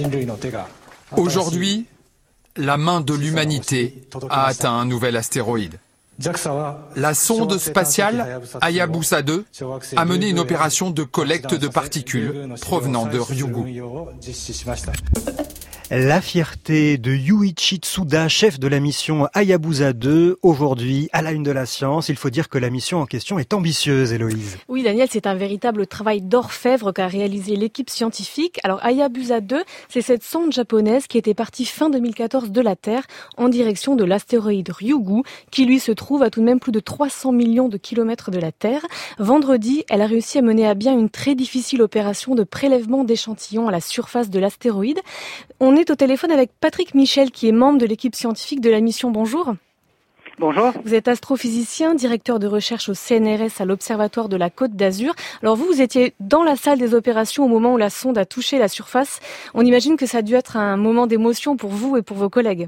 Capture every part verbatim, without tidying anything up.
Aujourd'hui, la main de l'humanité a atteint un nouvel astéroïde. La sonde spatiale Hayabusa deux a mené une opération de collecte de particules provenant de Ryugu. La fierté de Yuichi Tsuda, chef de la mission Hayabusa deux, aujourd'hui à la une de la science. Il faut dire que la mission en question est ambitieuse, Héloïse. Oui, Daniel, c'est un véritable travail d'orfèvre qu'a réalisé l'équipe scientifique. Alors Hayabusa deux, c'est cette sonde japonaise qui était partie fin deux mille quatorze de la Terre en direction de l'astéroïde Ryugu, qui lui se trouve à tout de même plus de trois cents millions de kilomètres de la Terre. Vendredi, elle a réussi à mener à bien une très difficile opération de prélèvement d'échantillons à la surface de l'astéroïde. On est au téléphone avec Patrick Michel, qui est membre de l'équipe scientifique de la mission. Bonjour. Bonjour. Vous êtes astrophysicien, directeur de recherche au C N R S à l'Observatoire de la Côte d'Azur. Alors vous, vous étiez dans la salle des opérations au moment où la sonde a touché la surface. On imagine que ça a dû être un moment d'émotion pour vous et pour vos collègues.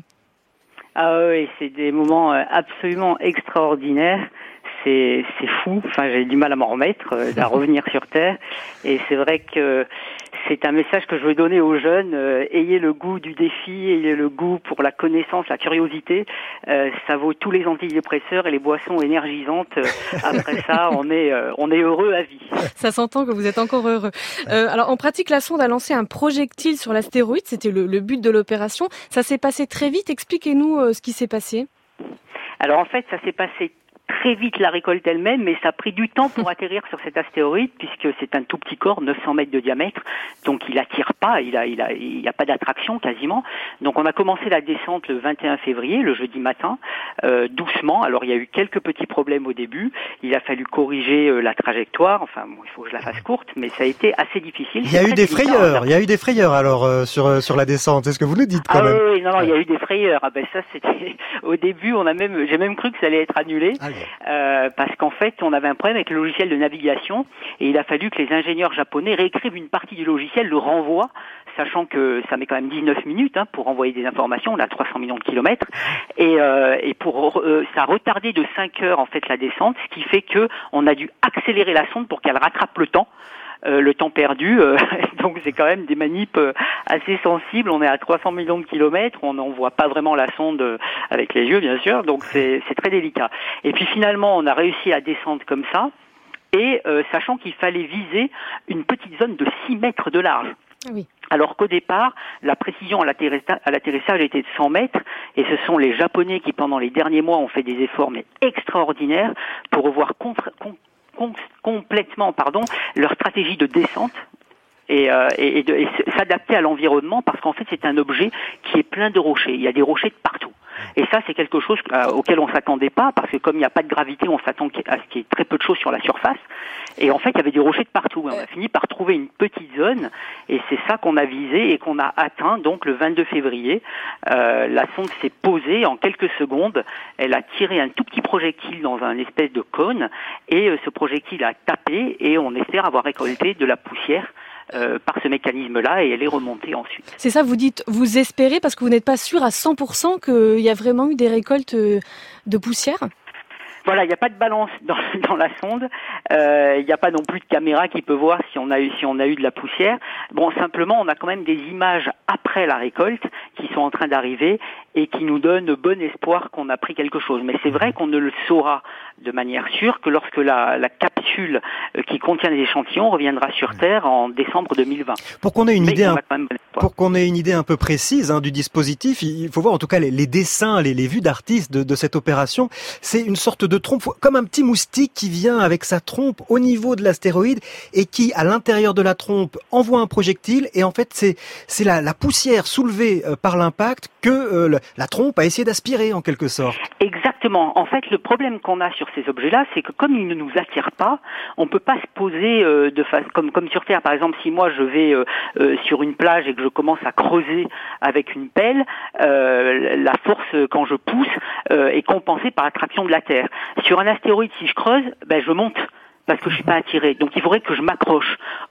Ah oui, c'est des moments absolument extraordinaires. C'est, c'est fou. Enfin, j'ai du mal à m'en remettre, euh, à revenir sur Terre. Et c'est vrai que c'est un message que je veux donner aux jeunes. Euh, ayez le goût du défi, ayez le goût pour la connaissance, la curiosité. Euh, ça vaut tous les antidépresseurs et les boissons énergisantes. Euh, après ça, on est, euh, on est heureux à vie. Ça s'entend que vous êtes encore heureux. Euh, alors, en pratique, la sonde a lancé un projectile sur l'astéroïde. C'était le, le but de l'opération. Ça s'est passé très vite. Expliquez-nous euh, ce qui s'est passé. Alors, en fait, ça s'est passé très vite la récolte elle-même, mais ça a pris du temps pour atterrir sur cet astéroïde, puisque c'est un tout petit corps, neuf cents mètres de diamètre, donc il attire pas, il a, il a, il y a pas d'attraction quasiment. Donc on a commencé la descente le vingt et un février, le jeudi matin, euh, doucement. Alors il y a eu quelques petits problèmes au début, il a fallu corriger euh, la trajectoire, enfin bon, il faut que je la fasse courte, mais ça a été assez difficile. Il y a eu des frayeurs, il y a eu des frayeurs alors euh, sur euh, sur la descente, est-ce que vous nous dites quand ah, même? Oui, non, non, il y a eu des frayeurs. Ah ben ça c'était au début, on a même, j'ai même cru que ça allait être annulé. Ah, Euh, parce qu'en fait, on avait un problème avec le logiciel de navigation et il a fallu que les ingénieurs japonais réécrivent une partie du logiciel, le renvoie, sachant que ça met quand même dix-neuf minutes hein, pour envoyer des informations, on a trois cents millions de kilomètres, et, euh, et pour euh, ça a retardé de cinq heures en fait la descente, ce qui fait que on a dû accélérer la sonde pour qu'elle rattrape le temps. Euh, le temps perdu, euh, donc c'est quand même des manips euh, assez sensibles. On est à trois cents millions de kilomètres, on n'en voit pas vraiment la sonde euh, avec les yeux, bien sûr, donc c'est, c'est très délicat. Et puis finalement, on a réussi à descendre comme ça, et euh, sachant qu'il fallait viser une petite zone de six mètres de large. Oui. Alors qu'au départ, la précision à l'atterrissage, à l'atterrissage était de cent mètres, et ce sont les Japonais qui, pendant les derniers mois, ont fait des efforts mais extraordinaires pour revoir contre, contre complètement pardon leur stratégie de descente et, euh, et, et, de, et s'adapter à l'environnement, parce qu'en fait c'est un objet qui est plein de rochers, il y a des rochers de partout. Et ça, c'est quelque chose euh, auquel on s'attendait pas, parce que comme il n'y a pas de gravité, on s'attend à ce qu'il y ait très peu de choses sur la surface. Et en fait, il y avait des rochers de partout. On a fini par trouver une petite zone, et c'est ça qu'on a visé et qu'on a atteint. Donc le vingt-deux février, euh, la sonde s'est posée en quelques secondes. Elle a tiré un tout petit projectile dans un espèce de cône, et euh, ce projectile a tapé, et on espère avoir récolté de la poussière Euh, par ce mécanisme-là, et elle est remontée ensuite. C'est ça, vous dites, vous espérez, parce que vous n'êtes pas sûr à cent pour cent qu'il y a vraiment eu des récoltes de poussière? Voilà, il n'y a pas de balance dans, dans la sonde. Euh, il n'y a pas non plus de caméra qui peut voir si on a eu si on a eu de la poussière. Bon, simplement, on a quand même des images après la récolte qui sont en train d'arriver et qui nous donnent bon espoir qu'on a pris quelque chose. Mais c'est vrai qu'on ne le saura de manière sûre que lorsque la, la capsule qui contient les échantillons reviendra sur Terre en décembre deux mille vingt. Pour qu'on ait une Mais idée, un, bon pour qu'on ait une idée un peu précise hein, du dispositif, il faut voir en tout cas les, les dessins, les, les vues d'artistes de, de cette opération. C'est une sorte de trompe, comme un petit moustique qui vient avec sa trompe au niveau de l'astéroïde et qui, à l'intérieur de la trompe, envoie un projectile. Et en fait, c'est c'est la, la poussière soulevée euh, par l'impact que euh, le, la trompe a essayé d'aspirer en quelque sorte. Exactement. En fait, le problème qu'on a sur ces objets-là, c'est que comme ils ne nous attirent pas, on peut pas se poser euh, de face comme comme sur Terre. Par exemple, si moi je vais euh, euh, sur une plage et que je commence à creuser avec une pelle, euh, la force quand je pousse euh, est compensée par l'attraction de la Terre. Sur un astéroïde, si je creuse, ben je monte, parce que je suis pas attiré. Donc il faudrait que je m'accroche.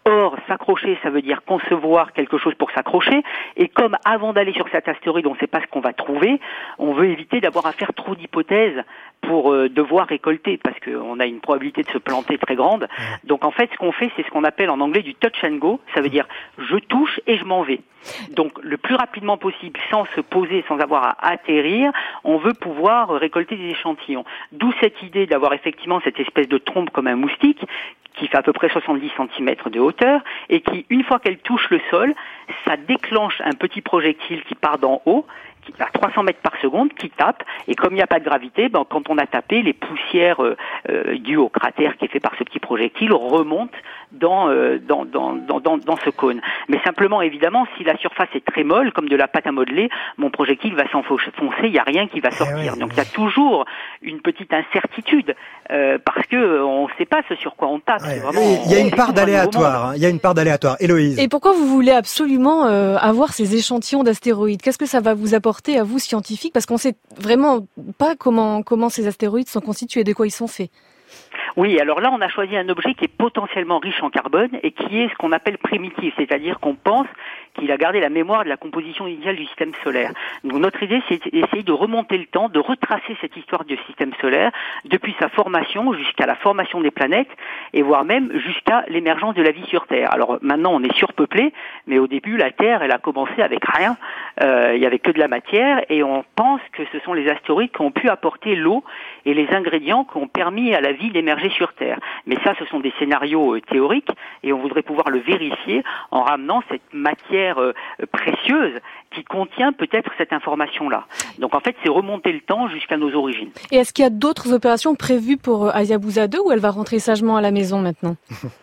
Or, s'accrocher, ça veut dire concevoir quelque chose pour s'accrocher. Et comme avant d'aller sur cet astéroïde, on ne sait pas ce qu'on va trouver, on veut éviter d'avoir à faire trop d'hypothèses pour euh, devoir récolter, parce qu'on a une probabilité de se planter très grande. Donc en fait, ce qu'on fait, c'est ce qu'on appelle en anglais du touch and go. Ça veut dire je touche et je m'en vais. Donc le plus rapidement possible, sans se poser, sans avoir à atterrir, on veut pouvoir récolter des échantillons. D'où cette idée d'avoir effectivement cette espèce de trompe comme un moustique, qui fait à peu près soixante-dix centimètres de hauteur, et qui, une fois qu'elle touche le sol, ça déclenche un petit projectile qui part d'en haut, qui à trois cents mètres par seconde, qui tape, et comme il n'y a pas de gravité, ben, quand on a tapé, les poussières euh, euh, dues au cratère qui est fait par ce petit projectile remontent dans, euh, dans, dans, dans, dans, dans ce cône. Mais simplement, évidemment, si la surface est très molle, comme de la pâte à modeler, mon projectile va s'enfoncer, il n'y a rien qui va sortir. Donc il y a toujours une petite incertitude, euh, parce que on ne sait pas ce sur quoi on tape. Ouais, vraiment, il y a une part d'aléatoire, hein, il y a une part d'aléatoire. Héloïse. Et pourquoi vous voulez absolument euh, avoir ces échantillons d'astéroïdes? Qu'est-ce que ça va vous apporter à vous, scientifiques, parce qu'on sait vraiment pas comment comment ces astéroïdes sont constitués, de quoi ils sont faits. Oui, alors là, on a choisi un objet qui est potentiellement riche en carbone et qui est ce qu'on appelle primitif, c'est-à-dire qu'on pense qu'il a gardé la mémoire de la composition initiale du système solaire. Donc notre idée, c'est d'essayer de remonter le temps, de retracer cette histoire du système solaire depuis sa formation jusqu'à la formation des planètes et voire même jusqu'à l'émergence de la vie sur Terre. Alors maintenant, on est surpeuplé, mais au début, la Terre, elle a commencé avec rien. Euh, il y avait que de la matière et on pense que ce sont les astéroïdes qui ont pu apporter l'eau et les ingrédients qui ont permis à la vie d'émerger sur Terre. Mais ça, ce sont des scénarios euh, théoriques et on voudrait pouvoir le vérifier en ramenant cette matière euh, précieuse qui contient peut-être cette information-là. Donc en fait, c'est remonter le temps jusqu'à nos origines. Et est-ce qu'il y a d'autres opérations prévues pour Hayabusa deux ou elle va rentrer sagement à la maison maintenant?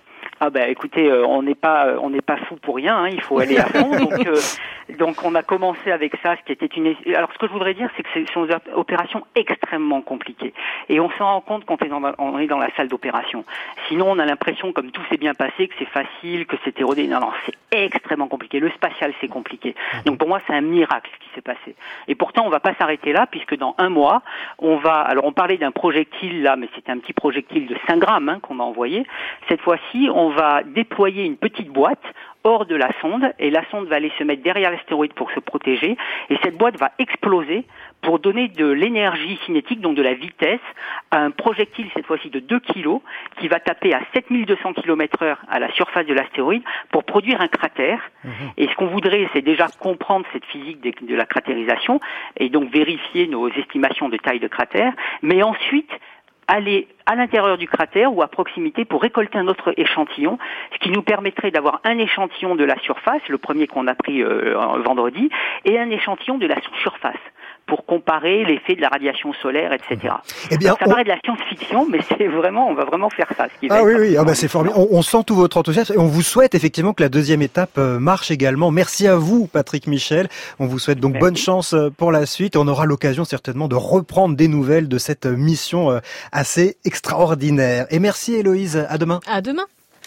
Ah ben écoutez, euh, on n'est pas on n'est pas fou pour rien, hein, il faut aller à fond. Donc euh, donc on a commencé avec ça, ce qui était une. Alors ce que je voudrais dire, c'est que ce sont des opérations extrêmement compliquées, et on s'en rend compte quand on est dans la, on est dans la salle d'opération. Sinon, on a l'impression, comme tout s'est bien passé, que c'est facile, que c'est érodé. Non, non, c'est extrêmement compliqué. Le spatial, c'est compliqué. Donc pour moi, c'est un miracle ce qui s'est passé. Et pourtant, on va pas s'arrêter là, puisque dans un mois, on va. Alors on parlait d'un projectile là, mais c'était un petit projectile de cinq grammes hein, qu'on a envoyé. Cette fois-ci, on On va déployer une petite boîte hors de la sonde et la sonde va aller se mettre derrière l'astéroïde pour se protéger et cette boîte va exploser pour donner de l'énergie cinétique, donc de la vitesse, à un projectile cette fois-ci de deux kilos qui va taper à sept mille deux cents kilomètres heure à la surface de l'astéroïde pour produire un cratère. Mmh. Et ce qu'on voudrait, c'est déjà comprendre cette physique de, de la cratérisation et donc vérifier nos estimations de taille de cratère, mais ensuite aller à l'intérieur du cratère ou à proximité pour récolter un autre échantillon, ce qui nous permettrait d'avoir un échantillon de la surface, le premier qu'on a pris euh, vendredi, et un échantillon de la sous-surface pour comparer l'effet de la radiation solaire, et cetera. Eh bien, ça on... paraît de la science-fiction, mais c'est vraiment, on va vraiment faire ça. Ce qui va ah oui, oui, ah bah c'est formidable. On, on sent tout votre enthousiasme et on vous souhaite effectivement que la deuxième étape marche également. Merci à vous, Patrick Michel. On vous souhaite donc Merci. Bonne chance pour la suite. On aura l'occasion certainement de reprendre des nouvelles de cette mission assez extraordinaire. Et merci Héloïse. À demain. À demain.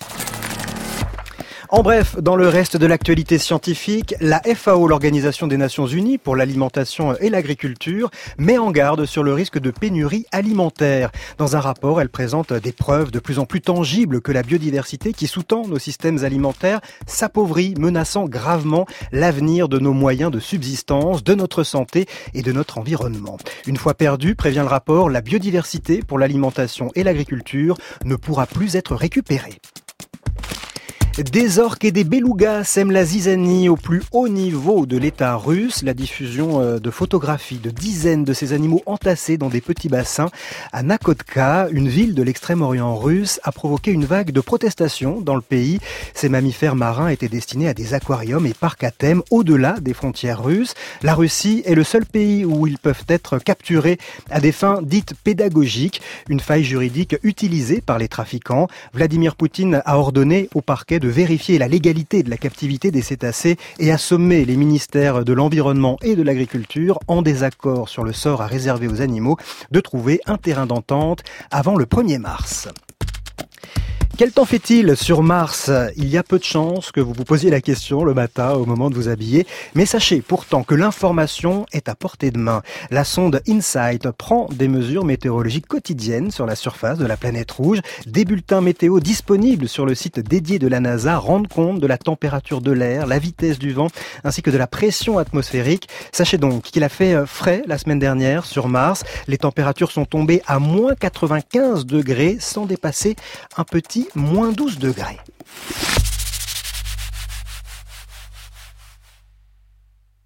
En bref, dans le reste de l'actualité scientifique, la F A O, l'Organisation des Nations Unies pour l'alimentation et l'agriculture, met en garde sur le risque de pénurie alimentaire. Dans un rapport, elle présente des preuves de plus en plus tangibles que la biodiversité qui sous-tend nos systèmes alimentaires s'appauvrit, menaçant gravement l'avenir de nos moyens de subsistance, de notre santé et de notre environnement. Une fois perdue, prévient le rapport, la biodiversité pour l'alimentation et l'agriculture ne pourra plus être récupérée. Des orques et des belugas sèment la zizanie au plus haut niveau de l'État russe. La diffusion de photographies de dizaines de ces animaux entassés dans des petits bassins à Nakotka, une ville de l'extrême-orient russe, a provoqué une vague de protestations dans le pays. Ces mammifères marins étaient destinés à des aquariums et parcs à thème au-delà des frontières russes. La Russie est le seul pays où ils peuvent être capturés à des fins dites pédagogiques, une faille juridique utilisée par les trafiquants. Vladimir Poutine a ordonné au parquet de vérifier la légalité de la captivité des cétacés et a sommé les ministères de l'Environnement et de l'Agriculture, en désaccord sur le sort à réserver aux animaux, de trouver un terrain d'entente avant le premier mars. Quel temps fait-il sur Mars ? Il y a peu de chances que vous vous posiez la question le matin au moment de vous habiller. Mais sachez pourtant que l'information est à portée de main. La sonde InSight prend des mesures météorologiques quotidiennes sur la surface de la planète rouge. Des bulletins météo disponibles sur le site dédié de la NASA rendent compte de la température de l'air, la vitesse du vent, ainsi que de la pression atmosphérique. Sachez donc qu'il a fait frais la semaine dernière sur Mars. Les températures sont tombées à moins quatre-vingt-quinze degrés sans dépasser un petit moins douze degrés.